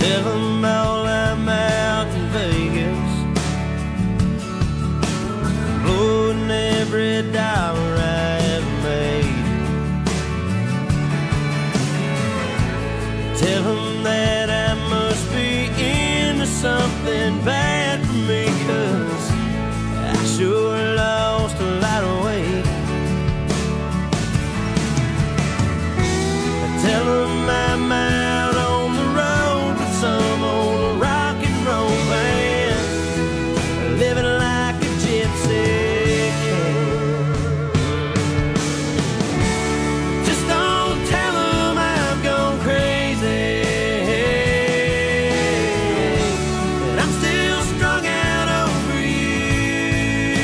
Tell them all I'm out in Vegas, blowing every dollar I ever made. Tell them that I must be into something bad for me, 'cause I sure lost a lot of weight. Tell them I'm out on the road with some old rock and roll band, living like a gypsy can. Just don't tell them I've gone crazy, that I'm still strung out over you.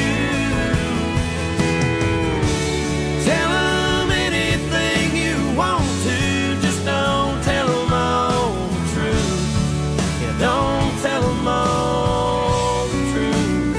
Tell them anything you want to, just don't tell them all the truth. Yeah, don't tell them all the truth.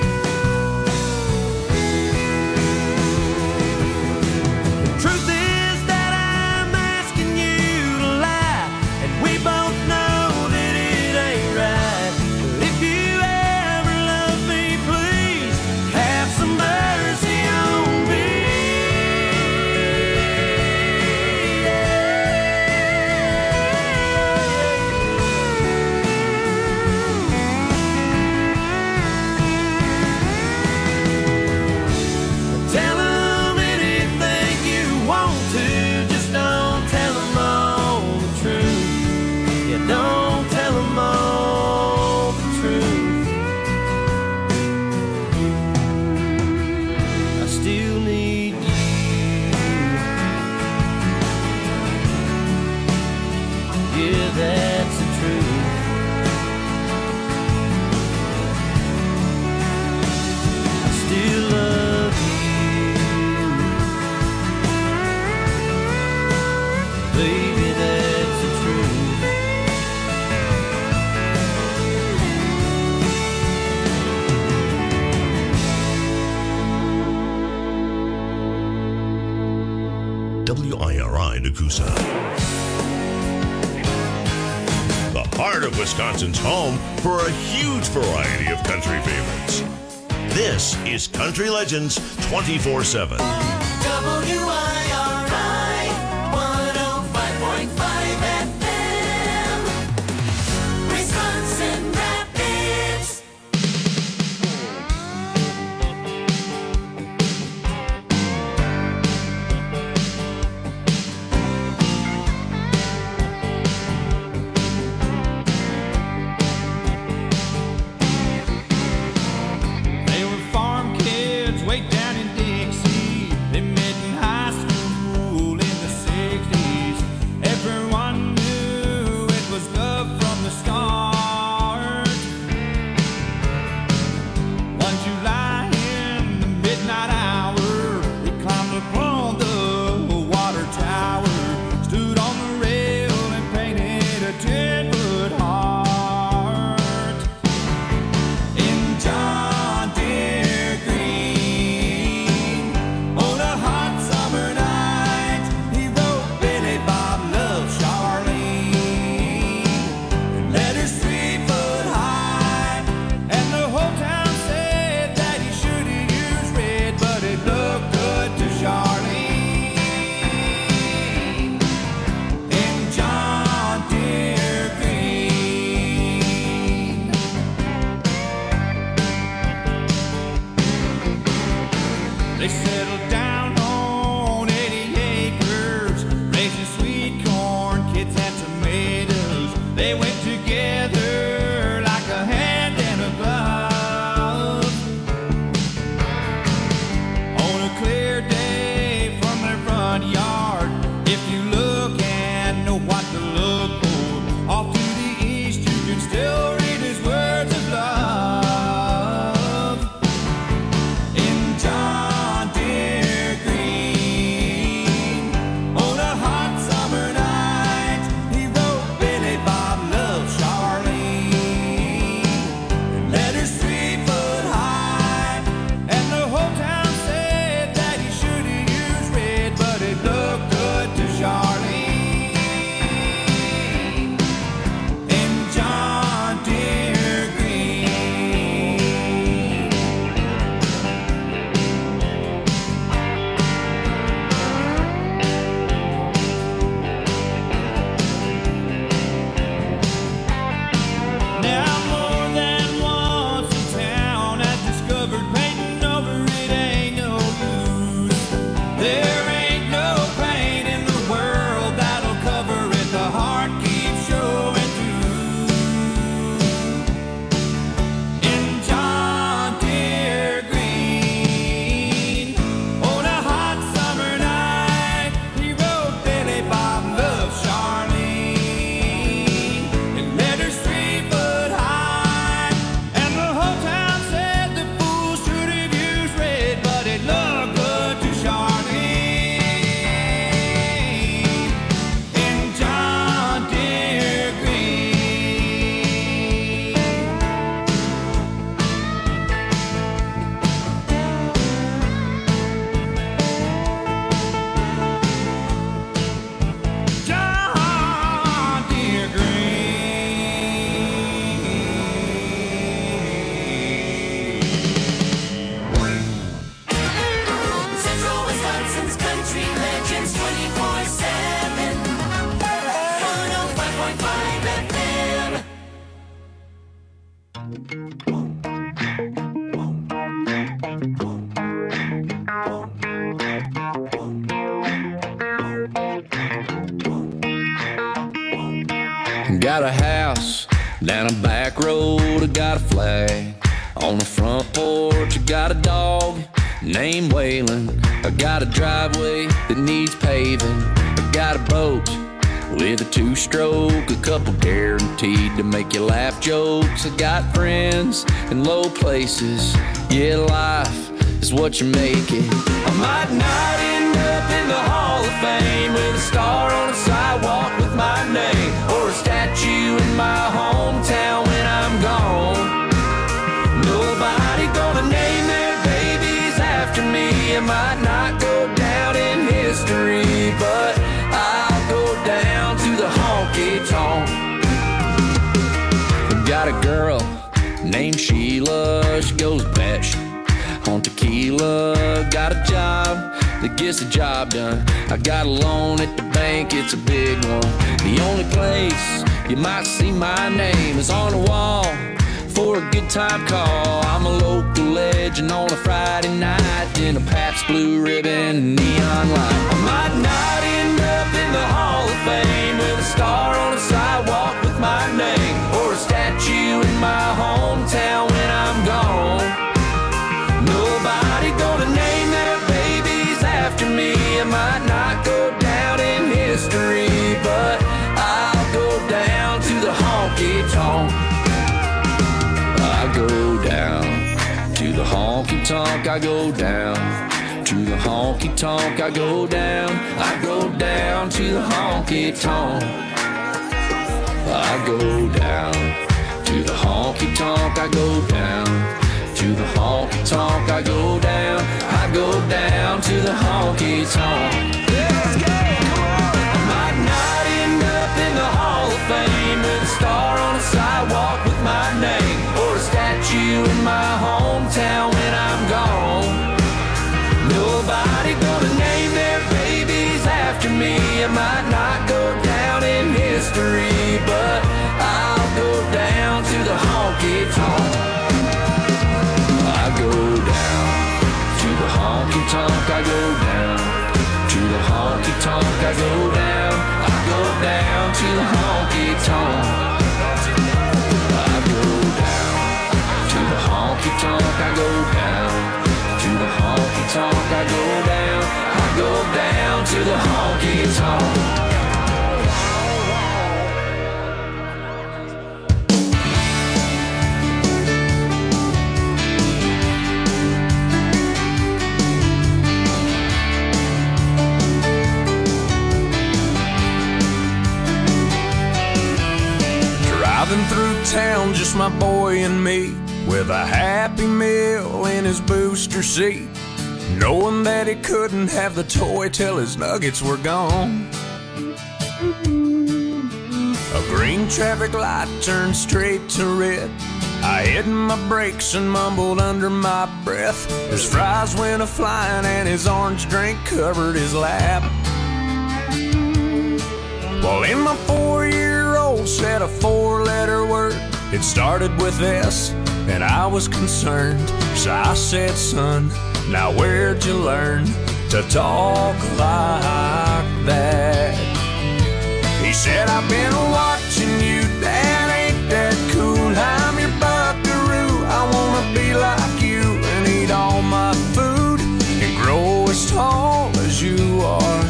The truth is that I'm asking you to lie, and we both know that it ain't right. But if you ever love me, please have some mercy on me. Tell them anything you want to, just don't tell them all the truth. Yeah, don't tell them all the truth. I still need you. Yeah, that's the truth. I still love you. Baby, that's the truth. WIRI Nakusa. The heart of Wisconsin's home for a huge variety of country favorites. This is Country Legends 24/7. WIRI 105.5 FM, Wisconsin Rapids. They were farm kids way down in Dixie. They met in high school Got a house down a back road, I got a flag on the front porch. I got a dog named Waylon. I got a driveway that needs paving. I got a boat with a two-stroke, a couple guaranteed to make you laugh jokes. I got friends in low places. Yeah, life is what you make it. I might not end up in the Hall of Fame with a star on the sidewalk with my name, or a statue in my hometown when I'm gone. Nobody gonna name their babies after me. I might not go down in history, but I'll go down to the honky-tonk. Got a girl named Sheila, she goes batshit on tequila. Got a job that gets the job done. I got a loan at the bank, it's a big one. The only place you might see my name is on the wall for a good time call. I'm a local legend on a Friday night in a Pabst Blue Ribbon neon light. I might not end up in the Hall of Fame with a star on the sidewalk with my name, or a statue in my hometown when I'm gone. Nobody gonna name their babies after me. I might not go down in history, but I'll go down to the honky-tonk. I go down to the honky-tonk. I go down to the honky-tonk. I go down. I go down to the honky-tonk. I go down to the honky-tonk. I go down to the honky-tonk. I go down. I go down to the honky-tonk. Let's go! I might not end up in the Hall of Fame with a star on the sidewalk with my name, or a statue in my hometown when I'm gone. Nobody gonna name their babies after me. I might not go down in history, but I'll go down to the honky-tonk. I go down to the honky-tonk. I go down to the honky-tonk. I go down. I go down to the honky-tonk. I go down to the honky-tonk. I go down to the honky-tonk. I go down. I go down to the honky-tonk. Driving through town, just my boy and me, with a Happy Meal in his booster seat, knowing that he couldn't have the toy till his nuggets were gone. A green traffic light turned straight to red. I hit my brakes and mumbled under my breath. His fries went a-flying and his orange drink covered his lap. Well, in my 4-year-old said a 4-letter word. It started with S, and I was concerned. So I said, son, now where'd you learn to talk like that? He said, I've been watching you, Dad, ain't that cool? I'm your buckaroo, I wanna be like you and eat all my food and grow as tall as you are.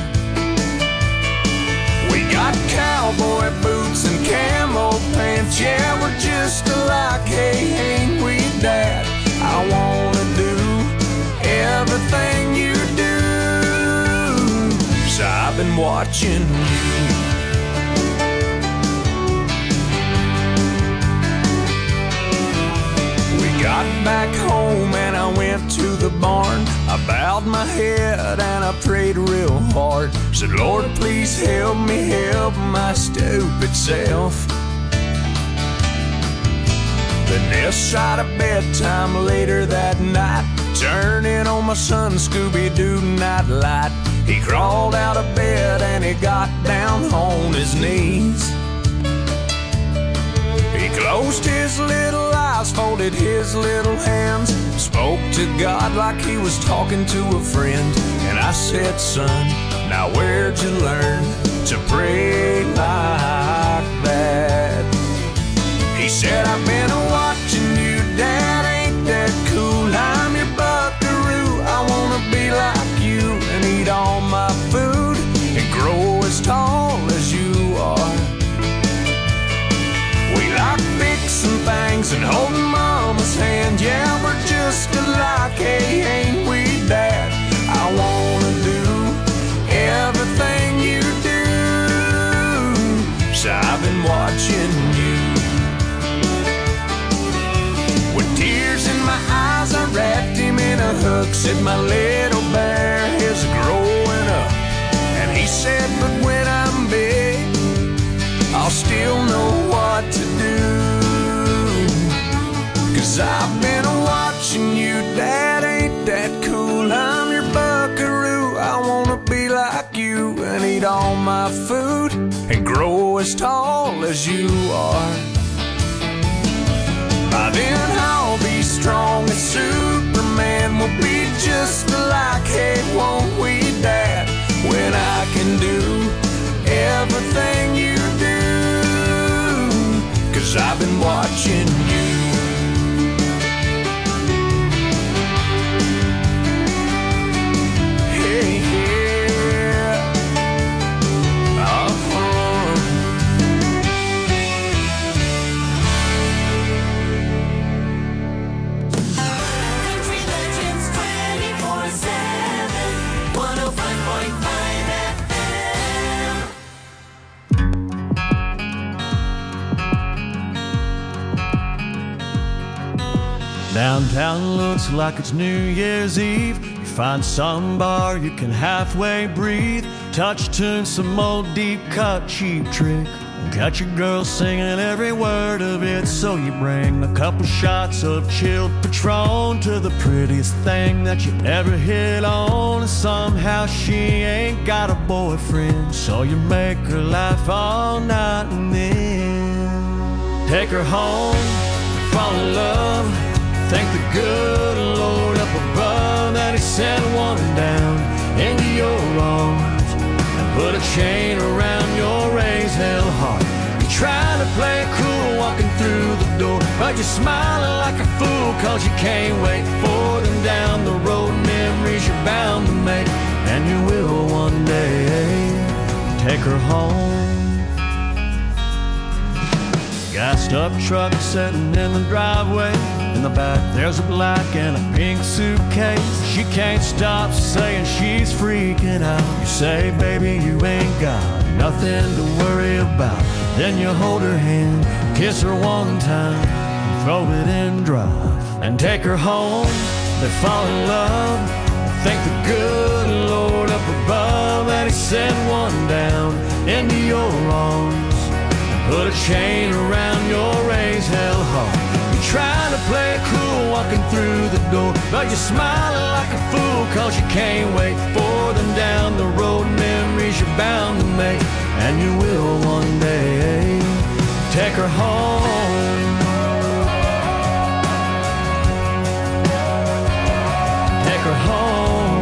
We got cowboy boots and camo pants, yeah, we're just alike, hey, ain't we, Dad? I wanna do everything you do, so I've been watching you. Got back home and I went to the barn. I bowed my head and I prayed real hard. Said, Lord, please help me help my stupid self. Then this side of bedtime later that night, turning on my son Scooby-Doo nightlight. He crawled out of bed and he got down on his knees. He closed his little eyes, folded his little hands, spoke to God like he was talking to a friend. And I said, son, now where'd you learn to pray like that? like, hey, ain't we that? I wanna do everything you do. So I've been watching you. With tears in my eyes, I wrapped him in a hook. Said my little bear is growing up. And he said, but when I'm big, I'll still know what to do. 'Cause I've been watching you, Dad, ain't that cool? I'm your buckaroo. I wanna be like you and eat all my food and grow as tall as you are. By then I'll be strong as Superman. We'll be just like, hey, won't we, Dad? When I can do everything you do. 'Cause I've been watching you. Country Legends 24/7, 105.5 FM. Downtown looks like it's New Year's Eve. You find some bar you can halfway breathe. Touch tune, some old deep cut cheap trick. Got your girl singing every word of it. So you bring a couple shots of chilled Patron to the prettiest thing that you ever hit on. And somehow she ain't got a boyfriend. So you make her laugh all night and then take her home, fall in love. Thank the good Lord up above that he sent one down into your arms and put a chain around your raised hell heart. You try to play it cool walking through the door, but you're smiling like a fool 'cause you can't wait for them down the road. Memories you're bound to make, and you will one day take her home. Gassed up truck sitting in the driveway. In the back there's a black and a pink suitcase. She can't stop saying she's freaking out. You say, baby, you ain't got nothing to worry about. Then you hold her hand, kiss her one time, throw it in drive, and take her home. They fall in love. Thank the good Lord up above that he sent one down into your arms. Put a chain around your raised hell heart. You try to play it cool walking through the door, but you're smiling like a fool 'cause you can't wait for them down the road. Memories you're bound to make, and you will one day take her home. Take her home.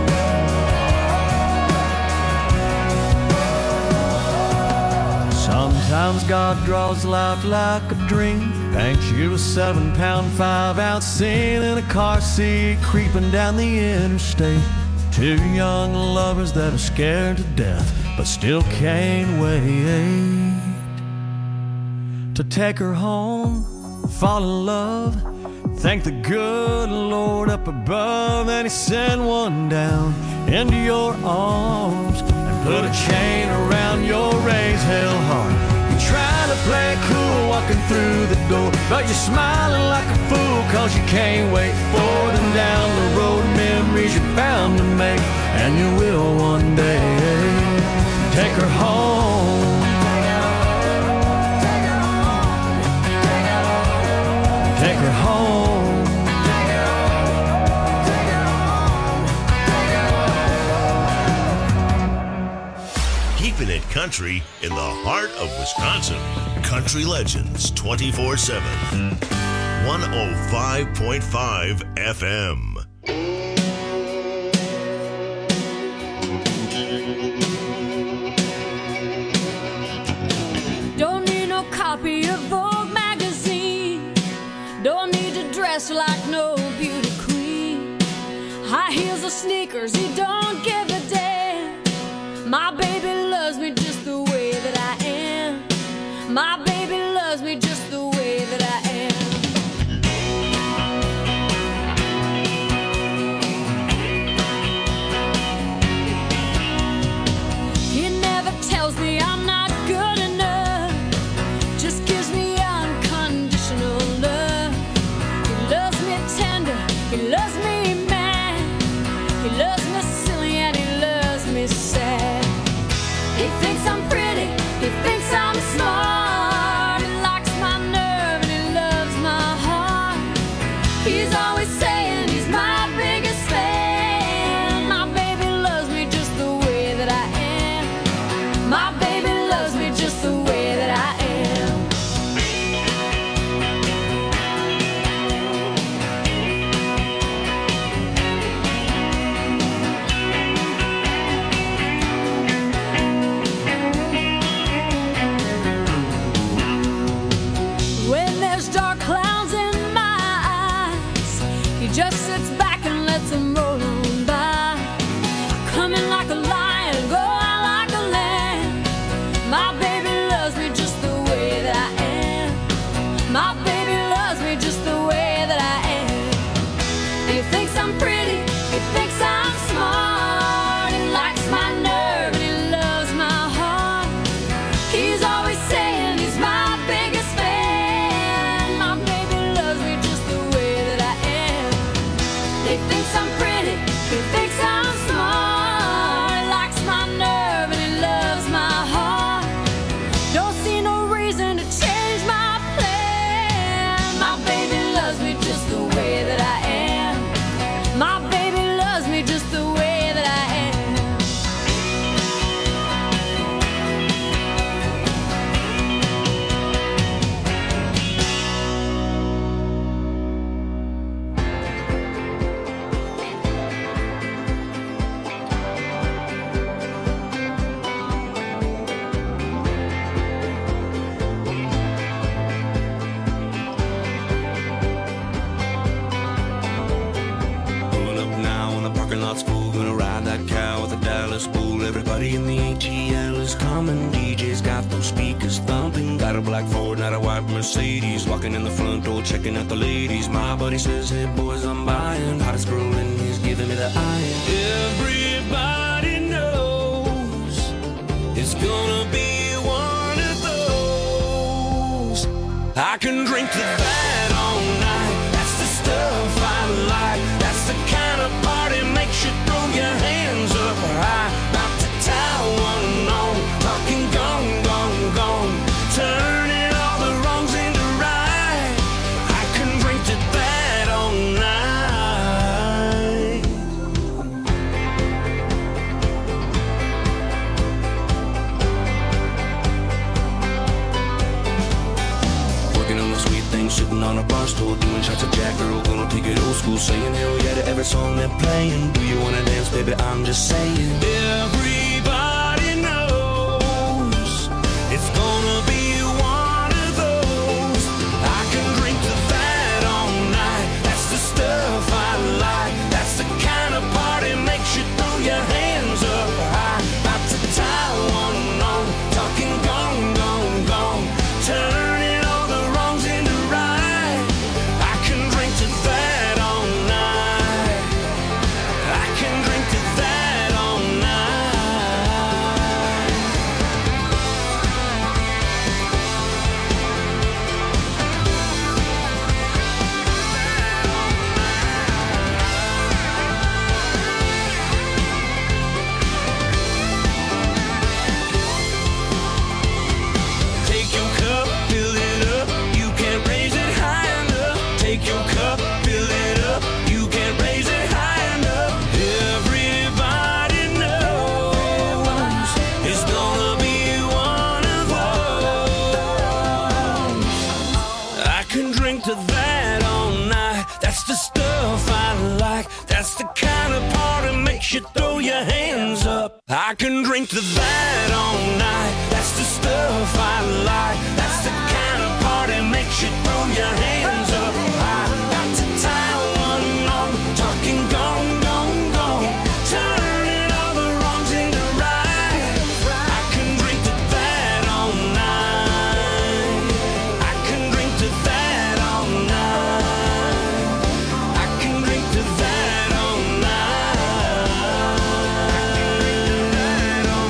Sometimes God draws life like a dream, paints you a 7-pound 5-ounce scene in a car seat creeping down the interstate. Two young lovers that are scared to death but still can't wait to take her home, fall in love. Thank the good Lord up above that he sent one down into your arms and put a chain around your raised hell heart. You try to play it cool walking through the door, but you're smiling like a fool 'cause you can't wait for them down the road. Memories you're bound to make, and you will one day take her home. Take her home. Keeping it country in the heart of Wisconsin. Country Legends 24/7. 105.5 FM. Don't need no copy of Vogue magazine. Don't need to dress like no beauty queen. High heels or sneakers, he don't give a damn. My baby loves me just the way that I am. My baby loves me just the way that I am. Everybody in the ATL is coming. DJ's got those speakers thumping. Got a black Ford, not a white Mercedes. Walking in the front door, checking out the ladies. My buddy says, hey boys, I'm buying. Hottest girl in, he's giving me the iron. Everybody knows it's gonna be one of those. I can drink to that all night. That's the stuff I like. That's the kind of party makes you throw your hands up high. About to tie one on, talking gone, gone, gone, turning all the wrongs into right. I can drink to that all night. Working on the sweet thing, sitting on a bar stool, doing shots of Jack, girl, gonna take it old school, saying hell yeah to every song they're playing. Do you wanna dance, baby? I'm just saying. Everybody knows it's gonna be one of those. I can drink to that all night. That's the stuff I like. That's the kind of party makes you throw your hands up high. About to tie one on, talking gone, gone, gone, turning all the wrongs into right. I can drink to that all night. I can drink to that all night. Take your cup, fill it up. You can't raise it high enough. Take your cup, fill it up. You can't raise it high enough. Everybody knows it's gonna be one of those. I can drink to that all night. That's the stuff I like. That's the kind of party makes you throw your hands up. I can drink to that all night. That's the stuff I like. That's the kind of party makes you throw your hands up. I got to tie one on, talking gone, gone, gone, turning all the wrongs into right. I can drink to that all night. I can drink to that all night. I can drink to that all night. All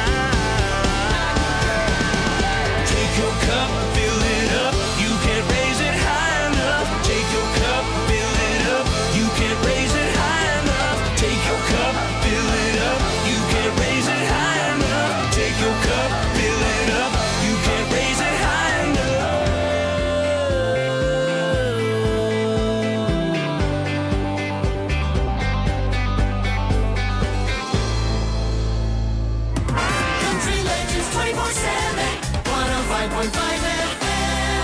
night. Take your cup, fill it up. You can't raise it high enough. Take your cup, fill it up. You can't raise it high enough. Take your cup, fill it up. You can't raise it high enough. Take your cup, fill it up. You can't raise it high enough. Country Legends 24/7, 105.5 FM.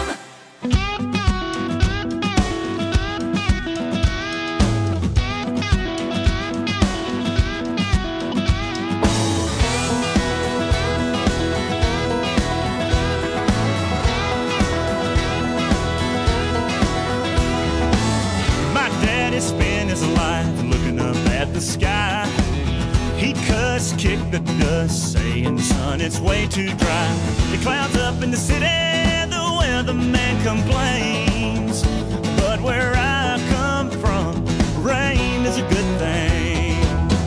My daddy spent his life looking up at the sky. He cussed, kicked the dust, saying, son, it's way too dry. The clouds up in the city, the weatherman complains. But where I come from, rain is a good thing.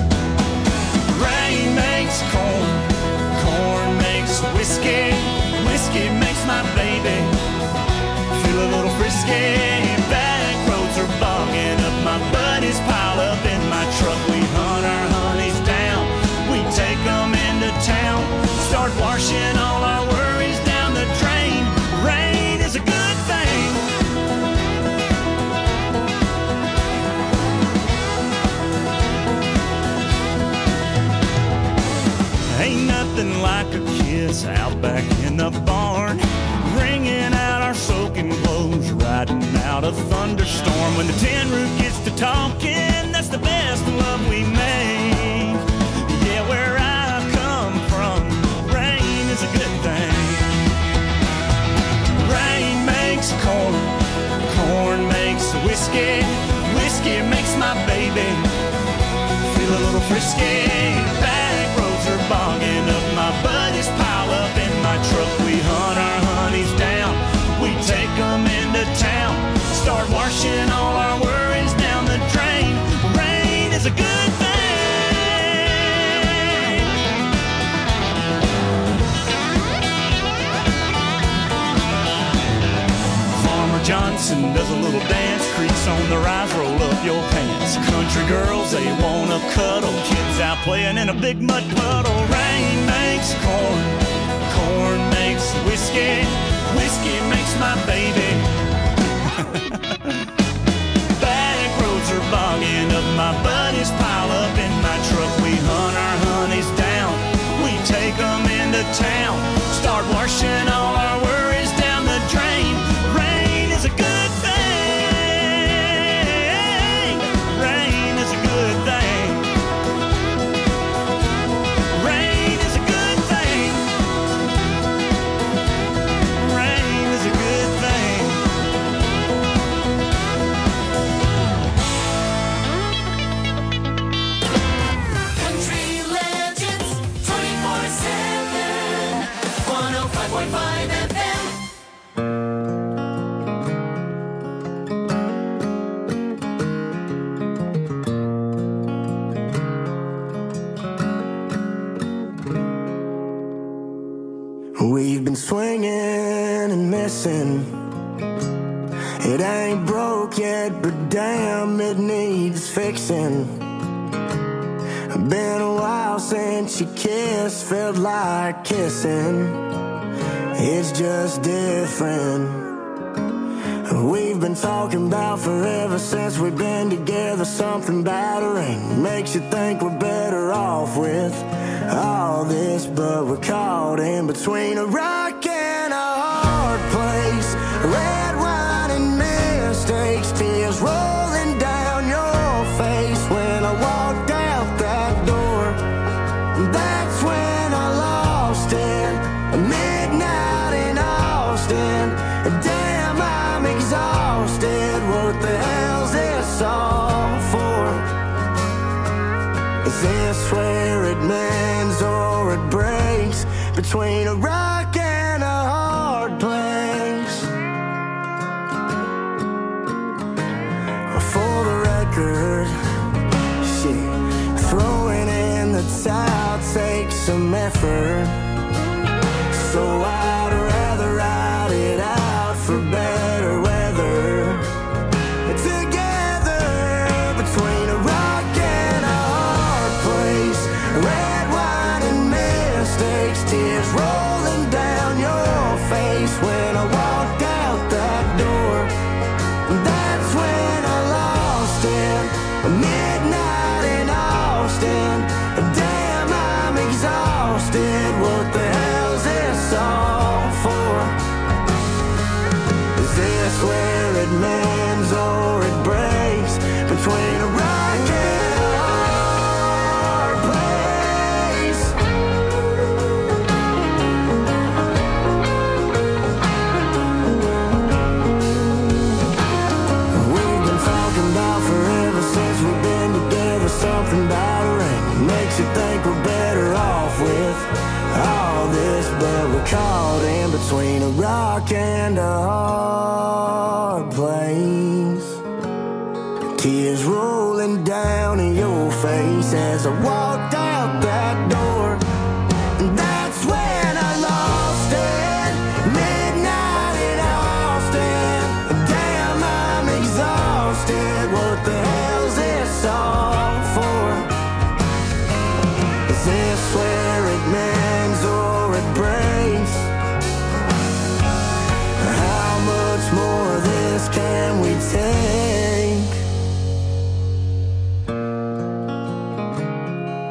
Rain makes corn, corn makes whiskey, whiskey makes my baby feel a little frisky. Back roads are bogging up, my buddies pile up in my truck. We hunt our honeys down, we take them into town, start washing all our worries down the drain. Rain is a good thing. Ain't nothing like a kiss out back in the barn, wringing out our soaking clothes, riding out a thunderstorm. When the tin roof gets to talking, that's the best love we make. Yeah, where I come from, rain is a good thing. Rain makes corn, corn makes whiskey, whiskey makes my baby feel a little frisky. Back roads are bogged Johnson does a little dance, crease on the rise, roll up your pants. Country girls, they wanna cuddle, kids out playing in a big mud puddle. Rain makes corn, corn makes whiskey, whiskey makes my baby. Back roads are bogging up, my buddies pile up in my truck. We hunt our honeys down, we take them into town, start washing all our worries down the drain. Rain is a good thing. Rain is a good thing. Rain is a good thing. Rain is a good thing. Country Legends 24/7, 105.5 FM. We've been swinging and missing. It ain't broke yet, but damn, it needs fixing. Been a while since you kissed, felt like kissing. It's just different. We've been talking about forever since we've been together. Something battering makes you think we're better off with all this, but we're caught in between a rock and a hard place. Red wine and mistakes, tears rolling down your face. When I walked out that door, that's when I lost it. Midnight in Austin, damn, I'm exhausted. What the hell's this all for? Is this where it mends or it breaks? Between a rock and a hard place. For the record, shit, throwing in the towel takes some effort. So I'd rather ride it out for better weather. Together, between a rock and a hard place. Red wine and mistakes, tears rolling down your face. When I walked out that door, that's when I lost it. Midnight in Austin, damn, I'm exhausted. What the hell's this all for? Is this where it mends or it breaks? Between a rock and a hard place. We've been talking about forever since we've been together. Something battering makes you think we're better off with all this, but we're caught in between a rock and a hard place. Tears rolling down in your face as I walked out that door. And that's when I lost it. Midnight in Austin. Damn, I'm exhausted. What the hell's this all for? Is this where it mends or it breaks? How much more of this can we take?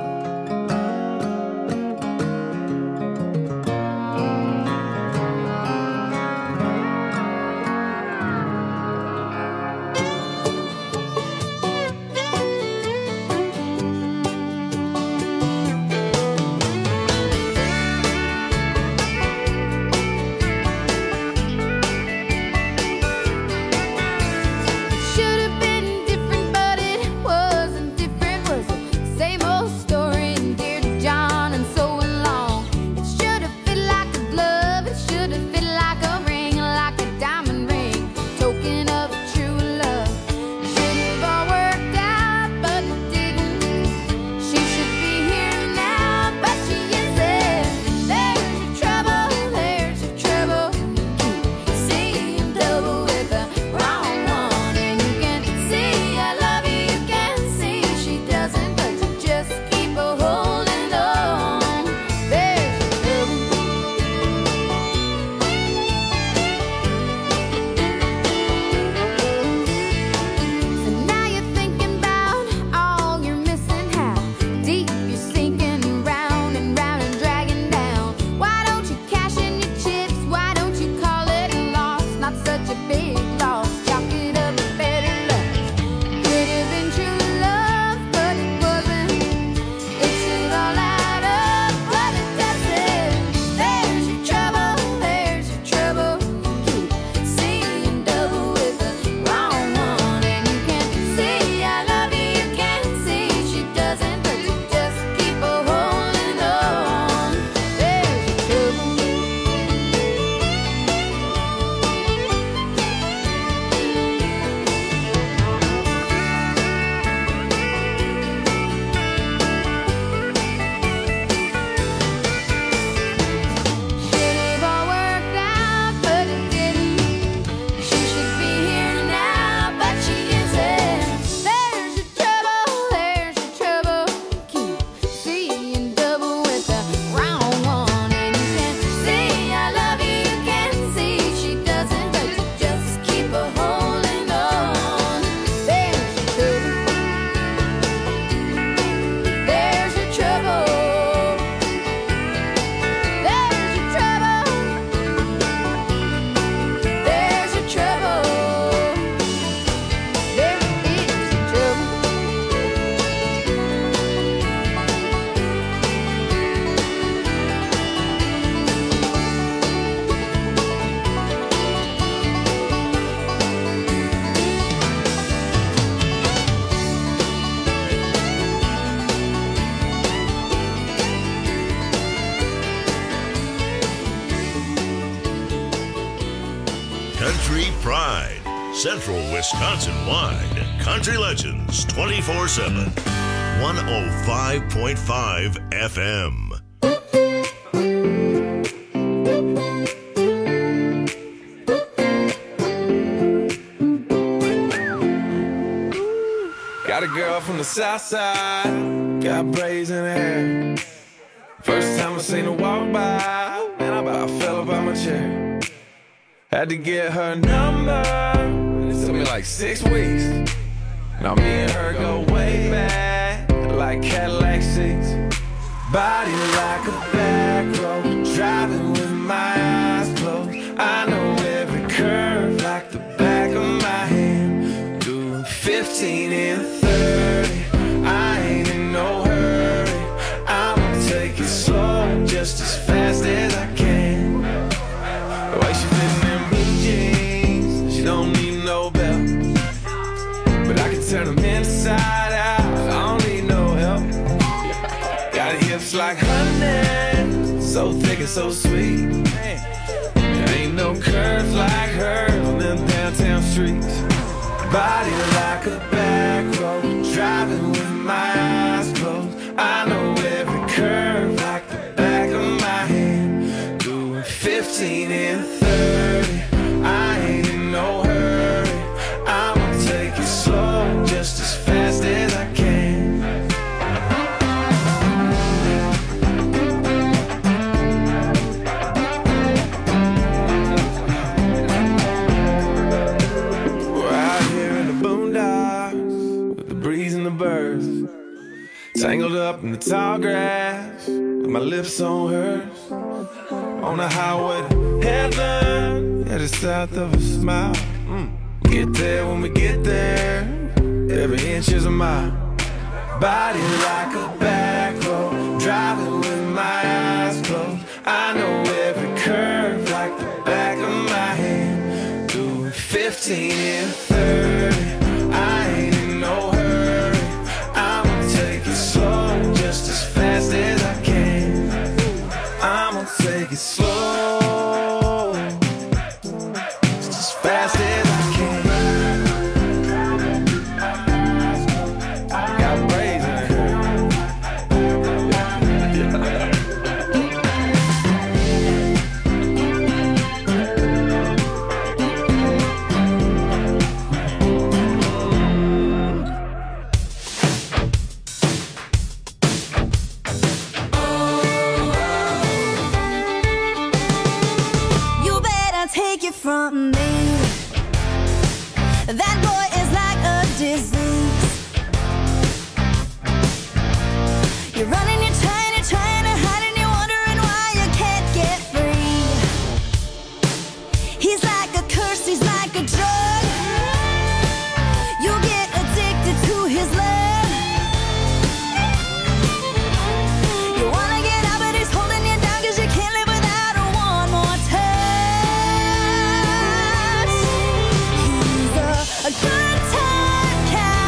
Country Pride. Central Wisconsin-wide. Country Legends 24/7. 105.5 FM. Got a girl from the south side, got braids in her hair. First time I seen her walk by, man, I about fell up out my chair. Had to get her number, it took me like 6 weeks. Now me and her go way back, like Cadillac seats. Body like a back road, driving with my eyes closed. I know every curve like the back of my hand. Doing 15 and 30, I ain't in no hurry. I'ma take it slow, just as fast as I can. The way she fitting in blue jeans, she don't need no belt. But I can turn them inside out, I don't need no help. Got hips like honey, so thick and so sweet. There ain't no curves like hers on them downtown streets. Body like a back road, driving with my eyes closed. I know every curve like the back of my hand. Doing 15 and 30, I ain't in no hurry. I'ma take it slow, just as fast as I can. Tangled up in the tall grass, with my lips on hers. On the highway to heaven, yeah, the south of a smile. Get there when we get there, every inch is a mile. Body like a back road, driving with my eyes closed. I know every curve like the back of my hand. Doing 15 and 30, I ain't in no hurry. I'ma take it slow, just as fast as I can. I'ma take it slow, just as fast as I can. Got braids in her hair. Take it from me, that boy is like a disease. You're running, you're trying to hide, and you're wondering why you can't get free. He's like a curse, he's like a drug. You'll get addicted to his love. You wanna get out, but he's holding you down, 'cause you can't live without her one more touch. A good time cat.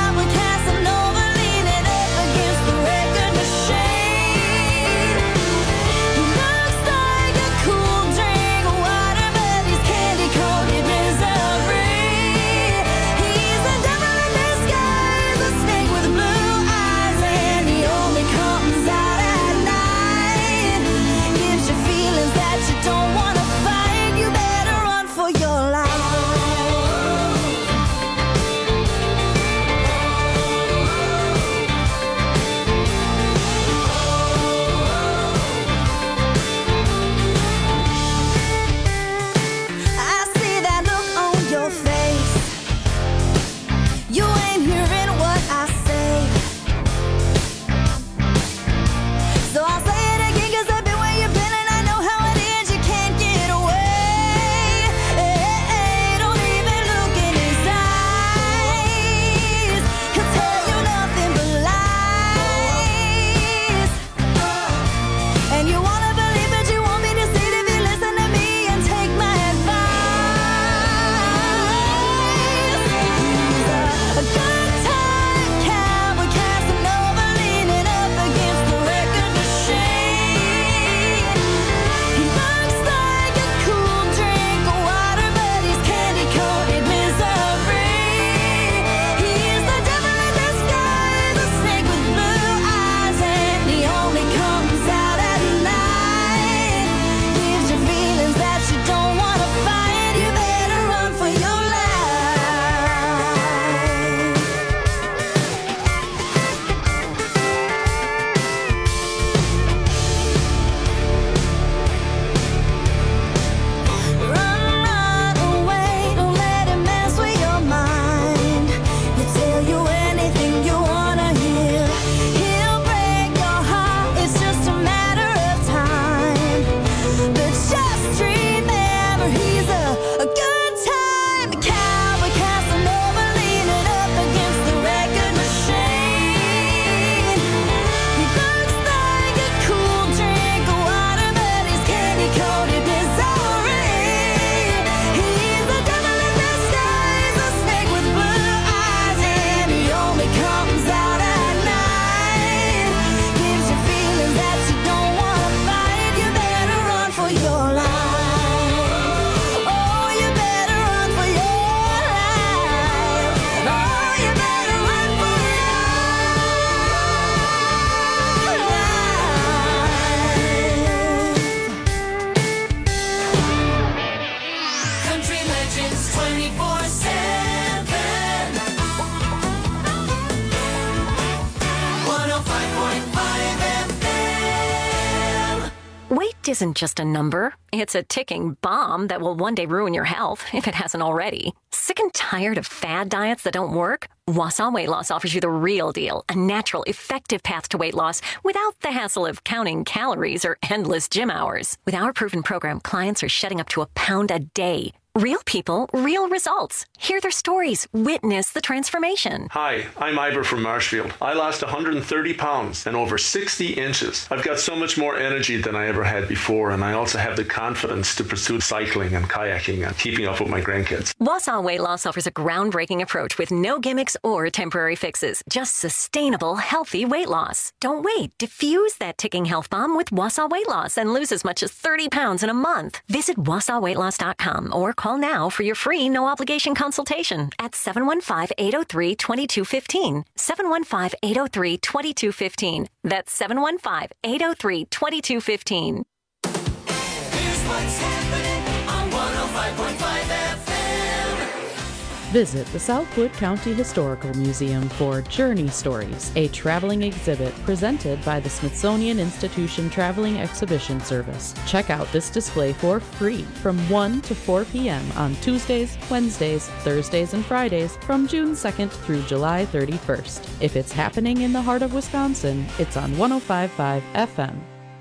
isn't just a number. It's a ticking bomb that will one day ruin your health, if it hasn't already. Sick and tired of fad diets that don't work? Wausau Weight Loss offers you the real deal, a natural, effective path to weight loss without the hassle of counting calories or endless gym hours. With our proven program, clients are shedding up to 1 pound a day. Real people, real results. Hear their stories. Witness the transformation. Hi, I'm Ivor from Marshfield. I lost 130 pounds and over 60 inches. I've got so much more energy than I ever had before, and I also have the confidence to pursue cycling and kayaking and keeping up with my grandkids. Wausau Weight Loss offers a groundbreaking approach with no gimmicks or temporary fixes. Just sustainable, healthy weight loss. Don't wait. Diffuse that ticking health bomb with Wausau Weight Loss and lose as much as 30 pounds in a month. Visit WausauWeightLoss.com or call now for your free no-obligation consultation at 715-803-2215. 715-803-2215. That's 715-803-2215. Here's what's happening on 105.5 FM. Visit the Southwood County Historical Museum for Journey Stories, a traveling exhibit presented by the Smithsonian Institution Traveling Exhibition Service. Check out this display for free from 1 to 4 p.m. on Tuesdays, Wednesdays, Thursdays, and Fridays from June 2nd through July 31st. If it's happening in the heart of Wisconsin, it's on 105.5 FM.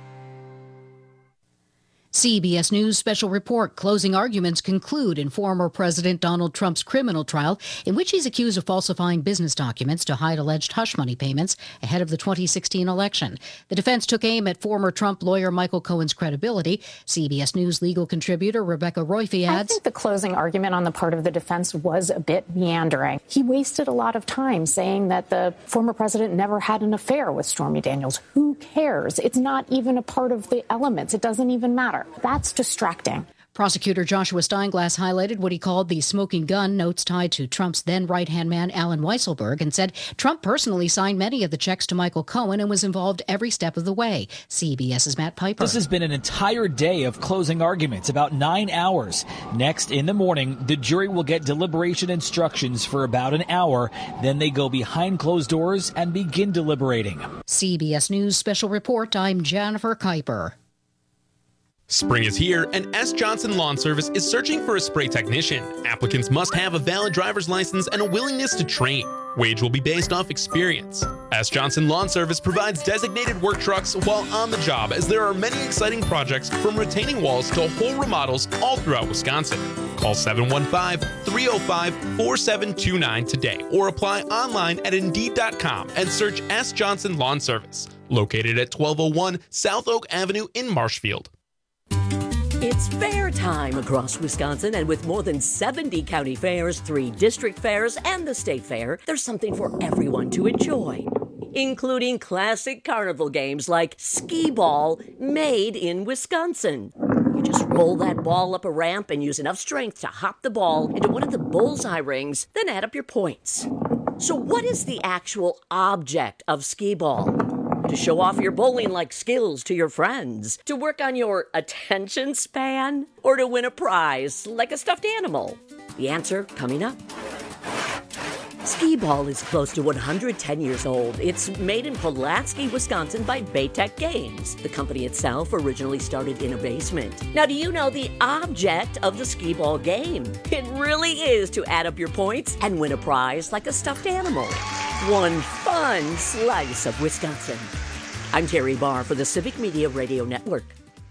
CBS News special report. Closing arguments conclude in former President Donald Trump's criminal trial, in which he's accused of falsifying business documents to hide alleged hush money payments ahead of the 2016 election. The defense took aim at former Trump lawyer Michael Cohen's credibility. CBS News legal contributor Rebecca Roife adds, I think the closing argument on the part of the defense was a bit meandering. He wasted a lot of time saying that the former president never had an affair with Stormy Daniels. Who cares? It's not even a part of the elements. It doesn't even matter. That's distracting. Prosecutor Joshua Steinglass highlighted what he called the smoking gun notes tied to Trump's then right-hand man, Alan Weisselberg, and said Trump personally signed many of the checks to Michael Cohen and was involved every step of the way. CBS's Matt Piper. This has been an entire day of closing arguments, about 9 hours. Next, in the morning, the jury will get deliberation instructions for about an hour. Then they go behind closed doors and begin deliberating. CBS News Special Report, I'm Jennifer Kuiper. Spring is here, and S. Johnson Lawn Service is searching for a spray technician. Applicants must have a valid driver's license and a willingness to train. Wage will be based off experience. S. Johnson Lawn Service provides designated work trucks while on the job, as there are many exciting projects from retaining walls to whole remodels all throughout Wisconsin. Call 715-305-4729 today or apply online at Indeed.com and search S. Johnson Lawn Service, located at 1201 South Oak Avenue in Marshfield. It's fair time across Wisconsin, and with more than 70 county fairs, 3 district fairs, and the state fair, there's something for everyone to enjoy, including classic carnival games like skee ball, made in Wisconsin. You just roll that ball up a ramp and use enough strength to hop the ball into one of the bullseye rings, then add up your points. So what is the actual object of skee ball? To show off your bowling-like skills to your friends, to work on your attention span, or to win a prize like a stuffed animal? The answer coming up. Skee ball is close to 110 years old. It's made in Pulaski, Wisconsin by Baytech Games. The company itself originally started in a basement. Now, do you know the object of the skee ball game? It really is to add up your points and win a prize like a stuffed animal. One fun slice of Wisconsin. I'm Terry Barr for the Civic Media Radio Network.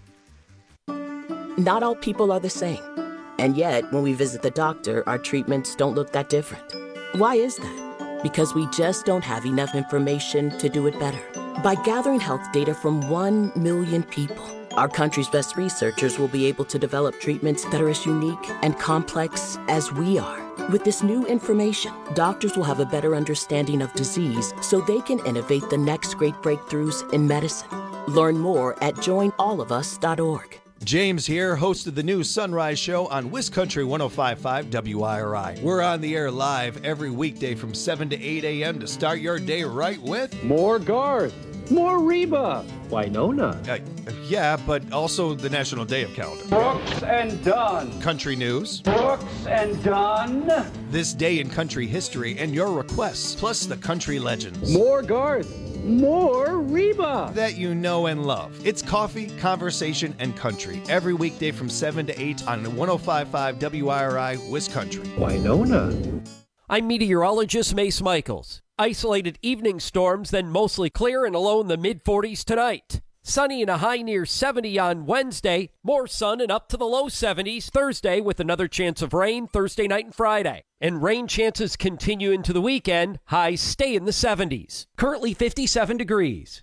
Not all people are the same. And yet, when we visit the doctor, our treatments don't look that different. Why is that? Because we just don't have enough information to do it better. By gathering health data from 1 million people, our country's best researchers will be able to develop treatments that are as unique and complex as we are. With this new information, doctors will have a better understanding of disease so they can innovate the next great breakthroughs in medicine. Learn more at joinallofus.org. James here, host of the new Sunrise Show on WisCountry 105.5 WIRI. We're on the air live every weekday from 7 to 8 a.m. to start your day right with... More Garth, more Reba, Winona. Yeah, but also the National Day of Calendar. Brooks and Dunn. Country news. Brooks and Dunn. This day in country history and your requests, plus the country legends. More Garth, More Reba! That you know and love. It's coffee, conversation, and country. Every weekday from 7 to 8 on 105.5 WIRI, Wisconsin. Winona. I'm meteorologist Mace Michaels. Isolated evening storms, then mostly clear and a low in the mid-40s tonight. Sunny and a high near 70 on Wednesday. More sun and up to the low 70s Thursday with another chance of rain Thursday night and Friday. And rain chances continue into the weekend. Highs stay in the 70s. Currently 57 degrees.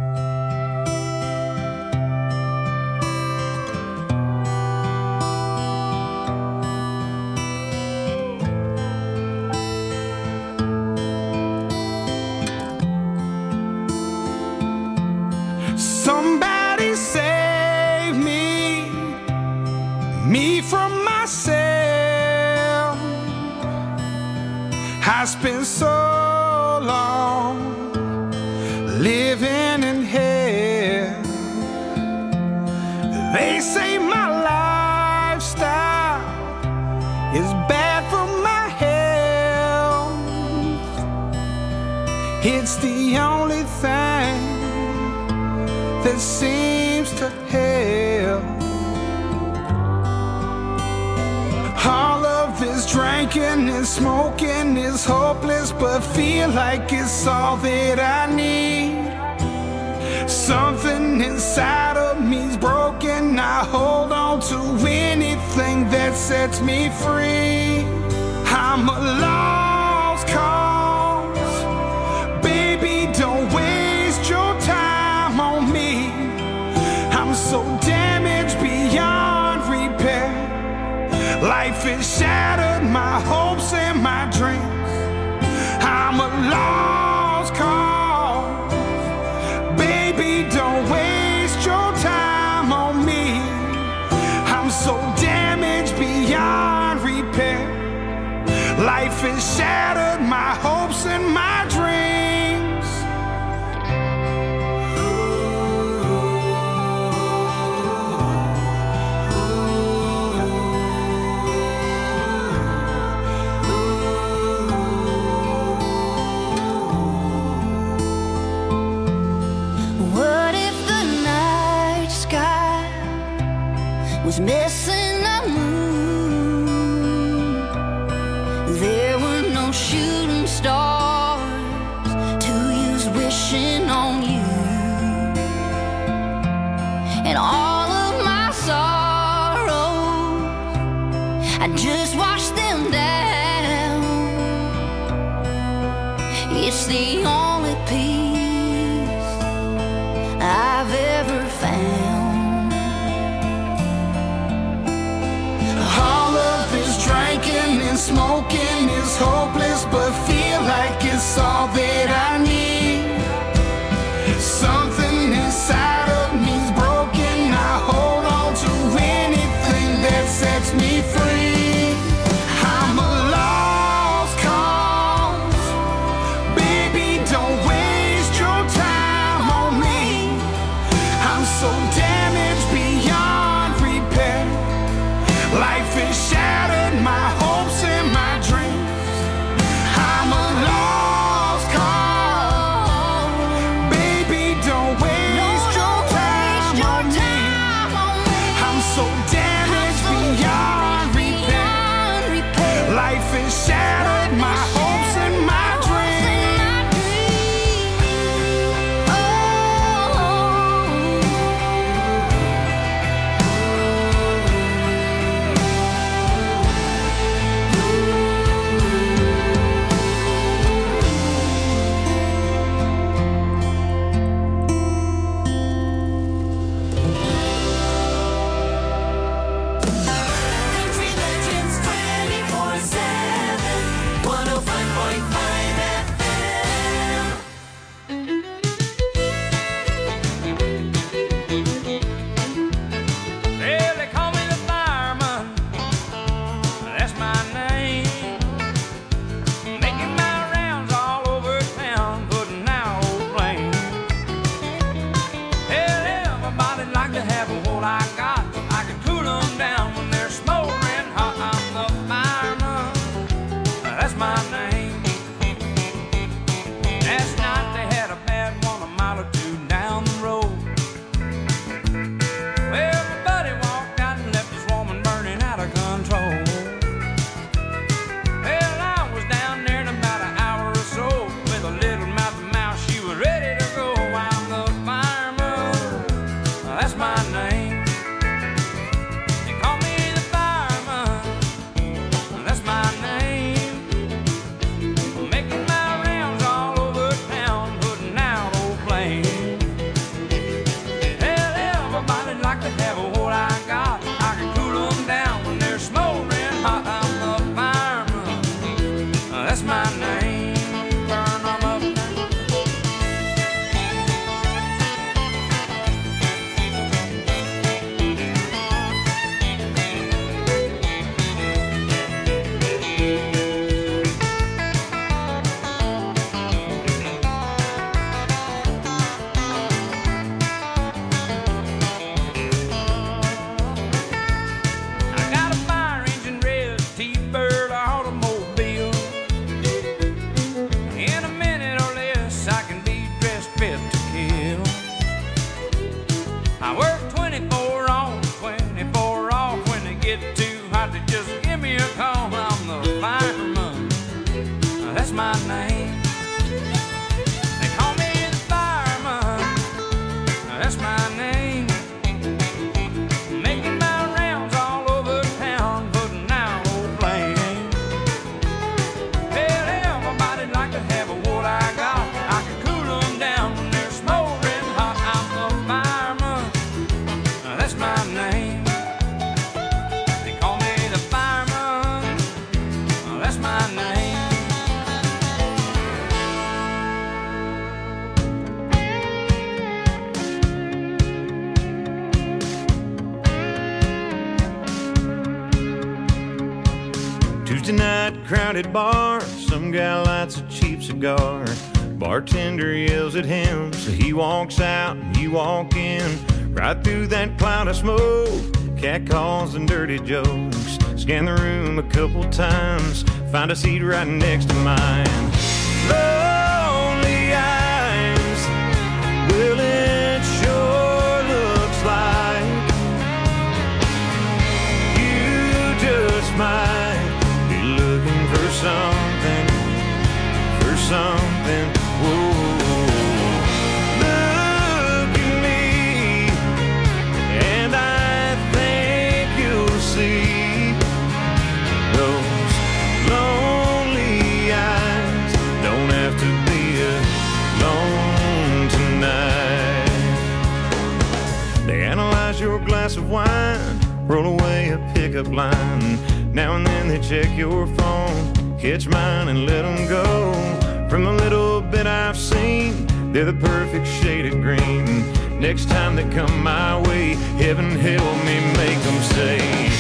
Somebody save me from myself. I spent so long living in hell. They say my lifestyle is bad for my health. It's the only thing that seems to help. All of this drinking and smoking is hopeless, but feel like it's all that I need. Something inside of me's broken. I hold on to anything that sets me free. I'm a lost cause. Baby, don't waste your time on me. I'm so damaged beyond repair. Life has shattered my hopes and my dreams. I'm a lost cause. Baby, don't waste your time on me. I'm so damaged beyond repair. Life has shattered my hopes and my dreams. Was missing a moon. There were no shooting stars to use wishing on you. And all of my sorrows, I just washed them down. It's the only peace I've ever found. Drinking and smoking is hopeless, but feel like it's all that I need. Something inside of me's broken. I hold on to anything that sets me free. I'm a lost cause. Baby, don't waste your time on me. I'm so damaged beyond repair. Life is shattered, my hopes and my dreams. I'm a lost cause. Tuesday night, crowded bar, some guy lights a cheap cigar. Bartender yells at him, so he walks out and you walk in. Right through that cloud of smoke, cat calls and dirty jokes. Scan the room a couple times, find a seat right next to mine. Lonely eyes, well it sure looks like you just might be looking for something, whoa. Look at me, and I think you'll see those lonely eyes don't have to be alone tonight. They analyze your glass of wine, roll away a pickup line. Now and then they check your phone, catch mine and let them go. From the little bit I've seen, they're the perfect shade of green. Next time they come my way, heaven help me make them say,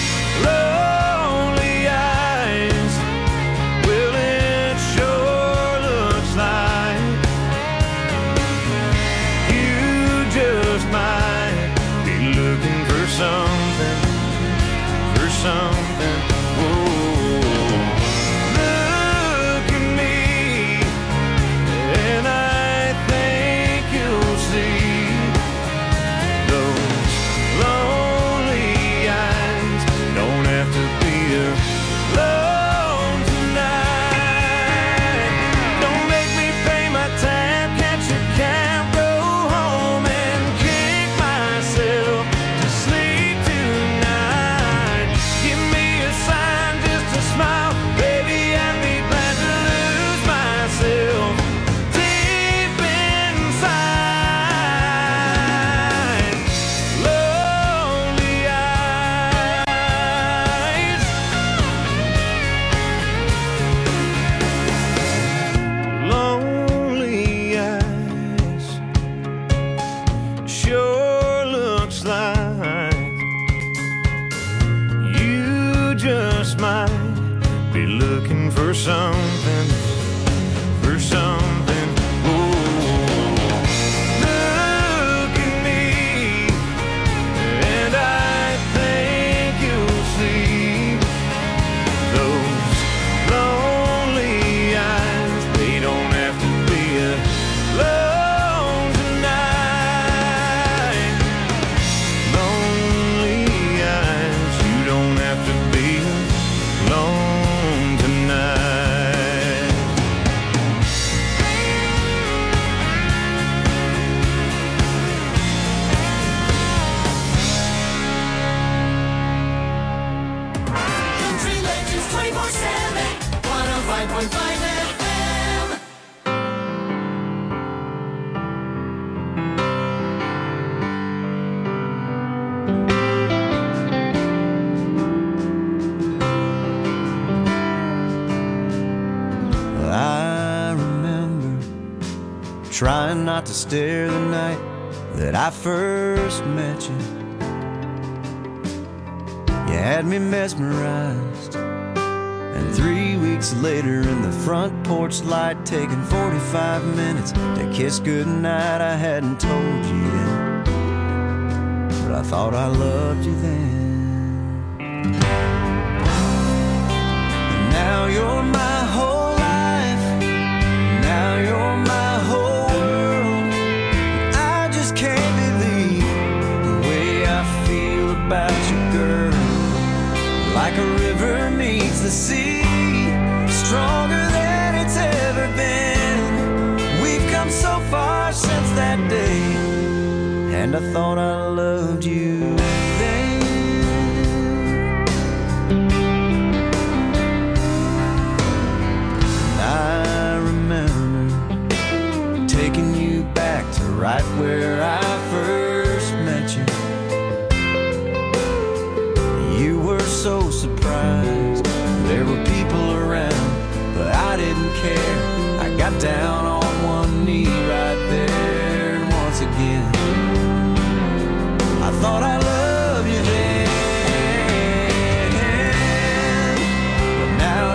lonely eyes, well it sure looks like you just might be looking for something, whoa. Trying not to stare the night that I first met you. You had me mesmerized, and 3 weeks later in the front porch light, taking 45 minutes to kiss goodnight. I hadn't told you yet, but I thought I loved you then. And now you're my whole life, now you're my whole world. I just can't believe the way I feel about you, girl. Like a river meets the sea, stronger than it's ever been. We've come so far since that day, and I thought I loved you then. And I remember taking you back to right where I first met you. You were so surprised there were people around, but I didn't care. I got down on one knee right there, and once again I thought I loved you then. But now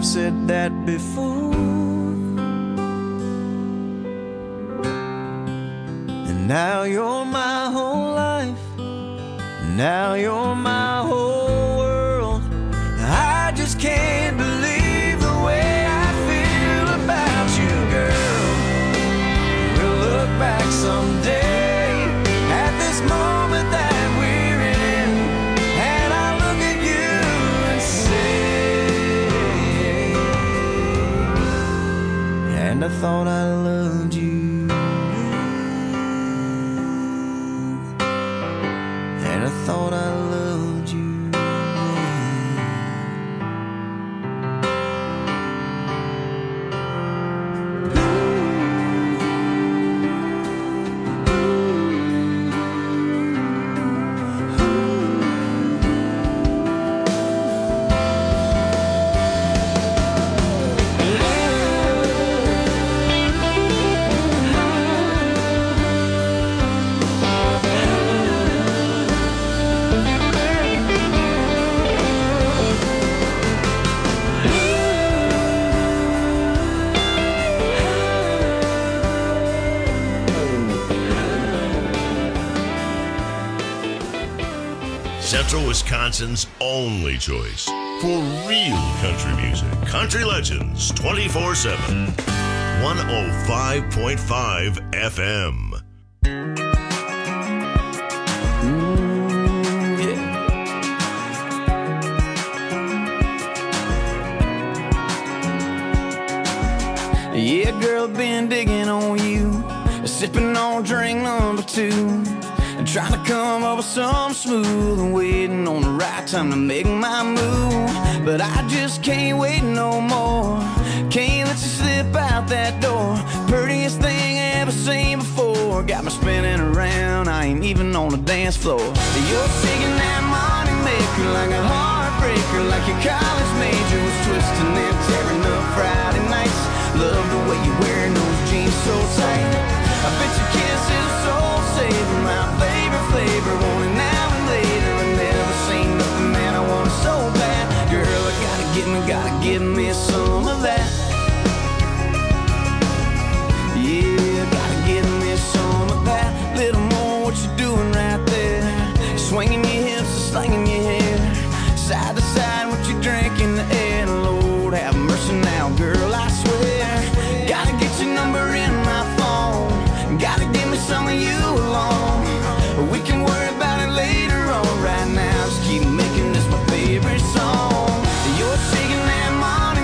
I've said that before. And now you're my whole life. Now you're my whole world. I just can't believe the way I feel about you, girl. We'll look back someday at this moment that we're in, and I'll look at you and say, and I thought I loved you. I thought I loved you. Central Wisconsin's only choice for real country music. Country Legends 24/7. 105.5 FM. Yeah, girl, been digging on you, sipping on drink number 2. Trying to come up with something smooth and waiting on the right time to make my move. But I just can't wait no more. Can't let you slip out that door. Prettiest thing I ever seen before. Got me spinning around, I ain't even on the dance floor. You're shaking that money maker like a heartbreaker, like your college major was twisting and tearing up Friday nights. Love the way you're wearing those jeans so tight. I bet your kiss is soul saving my